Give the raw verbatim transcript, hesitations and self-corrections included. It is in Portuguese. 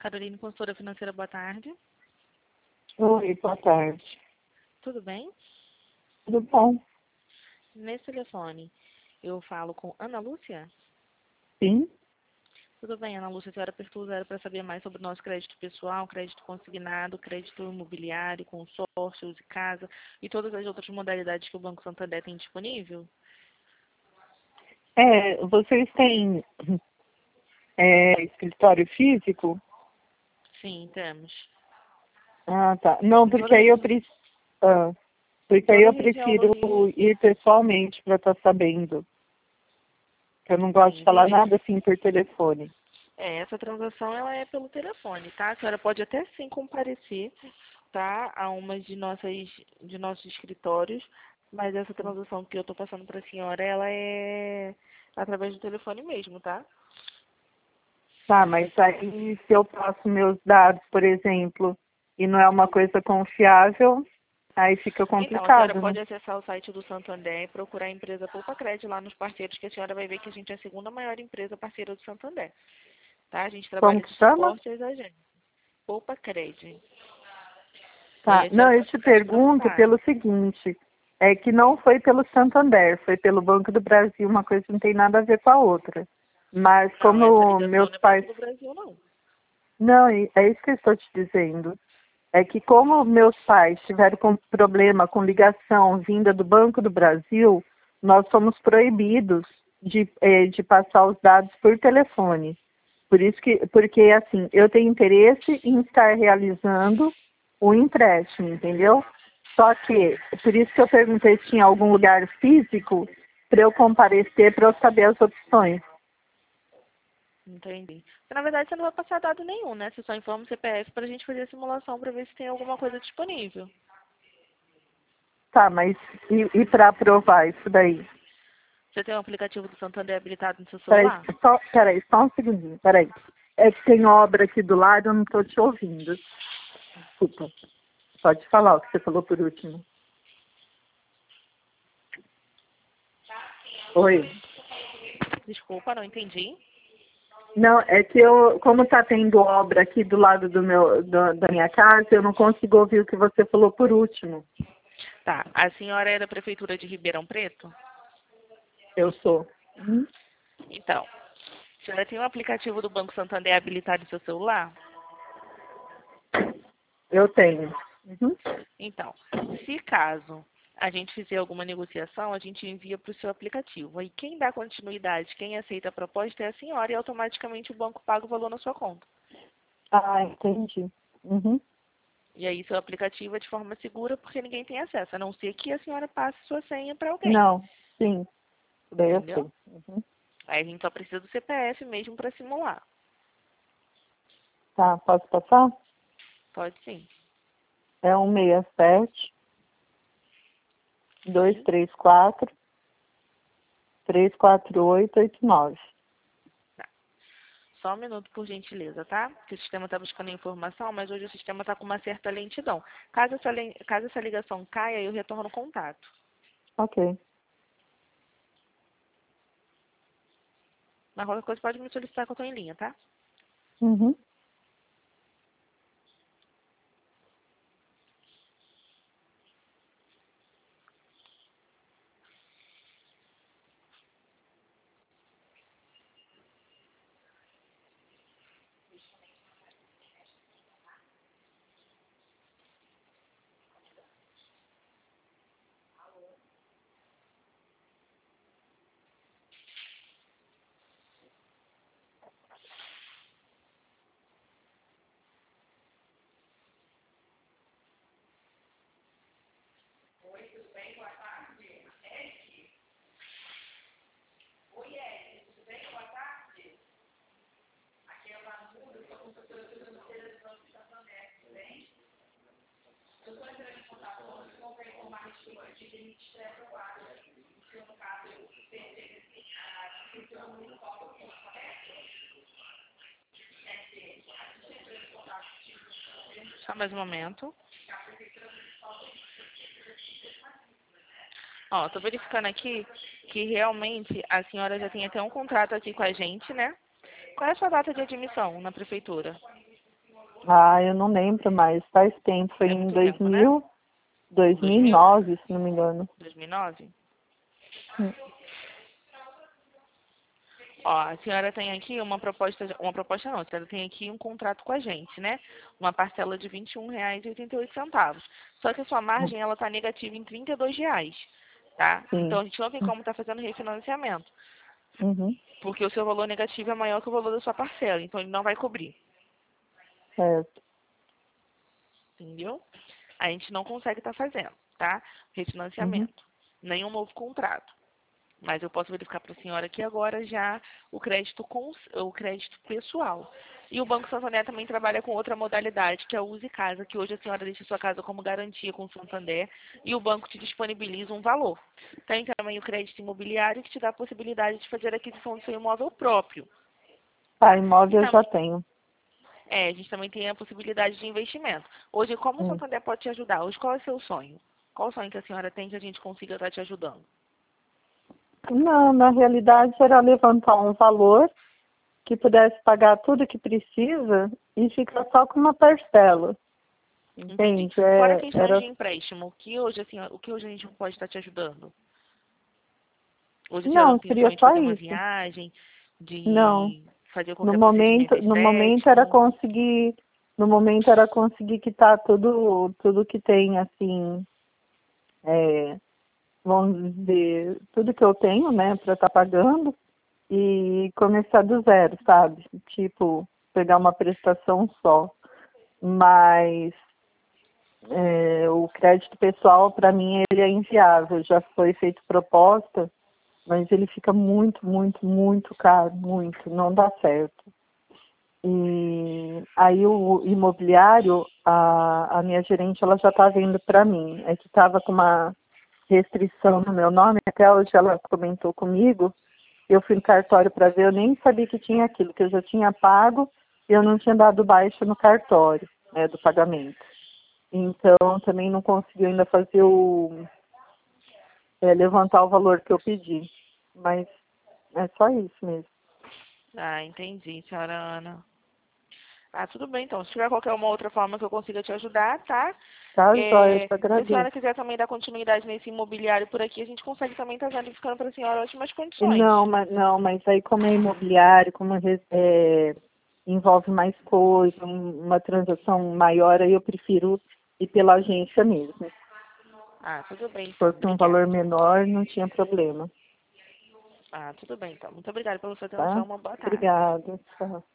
Caroline, consultora financeira, boa tarde. Oi, boa tarde. Tudo bem? Tudo bom? Nesse telefone, eu falo com Ana Lúcia? Sim? Tudo bem, Ana Lúcia. A senhora apertou zero para saber mais sobre o nosso crédito pessoal, crédito consignado, crédito imobiliário, consórcio, de casa e todas as outras modalidades que o Banco Santander tem disponível? É, vocês têm é, escritório físico? Sim, temos. Ah, tá. Não, Em porque toda, aí eu regi preciso. Ah, em porque aí toda a eu região prefiro do Rio. ir pessoalmente para estar sabendo. Eu não gosto de Sim, falar entendi. nada assim por telefone. É, essa transação ela é pelo telefone, tá? A senhora pode até sim comparecer, tá? A uma de nossas de nossos escritórios, mas essa transação que eu estou passando para a senhora, ela é através do telefone mesmo, tá? Tá, mas aí se eu passo meus dados, por exemplo, e não é uma coisa confiável, aí fica Então, a senhora complicado, né? pode acessar o site do Santander e procurar a empresa Poupa Crédito lá nos parceiros, que a senhora vai ver que a gente é a segunda maior empresa parceira do Santander, tá? A gente Como trabalha que de chama? suporte às agências. Poupa Crédito. E aí Tá. a Não, senhora eu pode te ficar pergunto despreocupada. pelo seguinte, é que não foi pelo Santander, foi pelo Banco do Brasil, uma coisa não tem nada a ver com a outra. Mas Não, essa como ligação meus não é pais... Banco do Brasil, não. Não, e- é isso que eu estou te dizendo. É que como meus pais tiveram com problema com ligação vinda do Banco do Brasil, nós fomos proibidos de, eh, de passar os dados por telefone. Por isso que, porque assim, eu tenho interesse em estar realizando o empréstimo, entendeu? Só que, por isso que eu perguntei se tinha algum lugar físico para eu comparecer, para eu saber as opções. Entendi. Porque, na verdade, você não vai passar dado nenhum, né? Você só informa o C P F pra gente fazer a simulação pra ver se tem alguma coisa disponível. Tá, mas e, e para aprovar isso daí? Você tem o aplicativo do Santander habilitado no seu Peraí, celular? só, peraí, só um segundinho, peraí. É que tem obra aqui do lado, eu não estou te ouvindo. Desculpa. Pode falar o que você falou por último. Oi. Desculpa, não entendi. Não, é que eu, como está tendo obra aqui do lado do meu, do- da minha casa, eu não consigo ouvir o que você falou por último. Tá. A senhora é da Prefeitura de Ribeirão Preto? Eu sou. Uhum. Então, a senhora tem o aplicativo do Banco Santander habilitado no seu celular? Eu tenho. Uhum. Então, se caso a gente fizer alguma negociação, a gente envia para o seu aplicativo. Aí quem dá continuidade, quem aceita a proposta é a senhora e automaticamente o banco paga o valor na sua conta. Ah, entendi. Uhum. E aí seu aplicativo é de forma segura porque ninguém tem acesso, a não ser que a senhora passe sua senha para alguém, Não, sim. Daí eu entendeu? sei. Uhum. Aí a gente só precisa do C P F mesmo para simular. Tá, posso passar? Pode sim. É um seis sete, dois Sim. três quatro, três quatro oito oito nove. Tá. Só um minuto, por gentileza, tá? Porque o sistema está buscando informação, mas hoje o sistema está com uma certa lentidão. Caso essa, len- caso essa ligação caia, eu retorno o contato. Ok. Mas qualquer coisa pode me solicitar que eu estou em linha, tá? Uhum. Só mais um momento. Ó, tô verificando aqui que realmente a senhora já tem até um contrato aqui com a gente, né? Qual é a sua data de admissão na prefeitura? Ah, eu não lembro mais. Faz tempo. Foi É em muito dois tempo, né? mil, dois mil e nove, se não me engano. dois mil e nove? Hum. Ó, a senhora tem aqui uma proposta, uma proposta não, a senhora tem aqui um contrato com a gente, né? Uma parcela de vinte e um reais e oitenta e oito centavos. Só que a sua margem, ela tá negativa em trinta e dois reais, tá? Então Sim. a gente não tem como estar fazendo refinanciamento, Uhum. porque o seu valor negativo é maior que o valor da sua parcela, então ele não vai cobrir, Certo. entendeu? A gente não consegue estar fazendo, tá? Uhum. Refinanciamento, nenhum novo contrato. Mas eu posso verificar para a senhora aqui agora já o crédito com o crédito pessoal. E o Banco Santander também trabalha com outra modalidade, que é o Use Casa, que hoje a senhora deixa sua casa como garantia com o Santander e o banco te disponibiliza um valor. Tem também o crédito imobiliário, que te dá a possibilidade de fazer a aquisição do seu imóvel próprio, Tá, tá? E imóvel eu já também, tenho. é, a gente também tem a possibilidade de investimento. Hoje, como o Hum. Santander pode te ajudar? Hoje, qual é o seu sonho? Qual o sonho que a senhora tem que a gente consiga estar te ajudando? Não, na realidade era levantar um valor que pudesse pagar tudo que precisa e ficar só com uma parcela. Entendi. Entende? Fora É, questões era... de empréstimo, o que hoje, assim, o que hoje a gente pode estar te ajudando? Hoje a senhora Não, não tem seria sonho de só fazer uma isso. viagem, Não. de fazer No qualquer momento, procedimento no momento era estético? conseguir, no momento era conseguir quitar tudo, tudo que tem, assim, é, vamos dizer, tudo que eu tenho, né, para estar pagando e começar do zero, sabe? Tipo, pegar uma prestação só. Mas é, o crédito pessoal, para mim, ele é inviável. Já foi feito proposta, mas ele fica muito, muito, muito caro, muito, não dá certo. E aí o imobiliário, a, a minha gerente, ela já está vendo para mim. É que estava com uma restrição no meu nome, até hoje ela comentou comigo. Eu fui no cartório para ver, eu nem sabia que tinha aquilo, que eu já tinha pago e eu não tinha dado baixa no cartório, né, do pagamento. Então também não consegui ainda fazer o é, levantar o valor que eu pedi. Mas é só isso mesmo. Ah, entendi, senhora Ana. Ah, tudo bem, então. Se tiver qualquer uma outra forma que eu consiga te ajudar, tá? Tá, joia, eu É, te se a senhora agradeço. quiser também dar continuidade nesse imobiliário por aqui, a gente consegue também estar tá ficando para a senhora ótimas condições. Não, mas não, mas aí como é imobiliário, como é, envolve mais coisa, um- uma transação maior, aí eu prefiro ir pela agência mesmo. Ah, tudo bem, Se então. fosse um valor Obrigada. menor, não tinha problema, Ah, tudo bem, então. Muito obrigada pela sua atenção. tá? Uma boa tarde. Obrigada. Tchau.